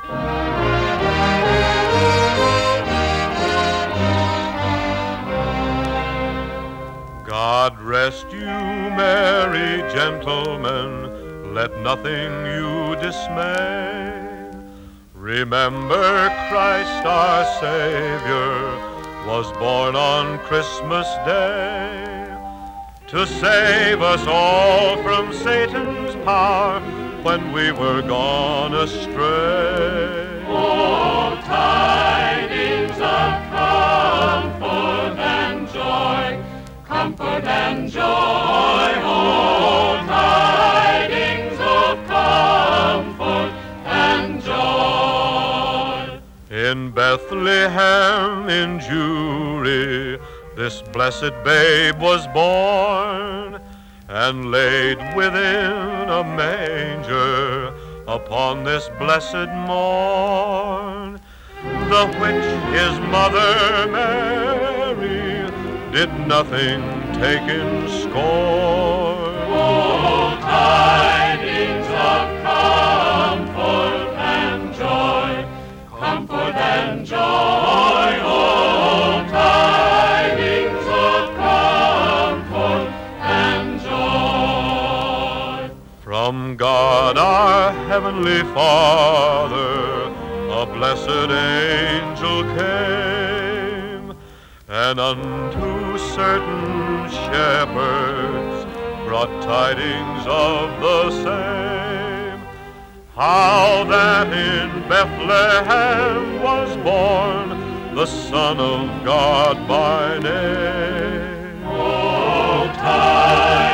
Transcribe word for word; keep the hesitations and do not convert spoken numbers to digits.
God rest you, merry gentlemen, let nothing you dismay. Remember Christ our Savior was born on Christmas Day to save us all from Satan's power when we were gone astray. Oh, tidings of comfort and joy, comfort and joy, oh, tidings of comfort and joy. In Bethlehem in Jewry, this blessed babe was born, and laid within a manger upon this blessed morn, the which his mother Mary did nothing take in scorn. Oh, tidings of comfort and joy, comfort and joy, oh, tidings of comfort and joy. From God our Heavenly Father, a blessed angel came, and unto certain shepherds brought tidings of the same, how that in Bethlehem was born the Son of God by name. Oh, tidings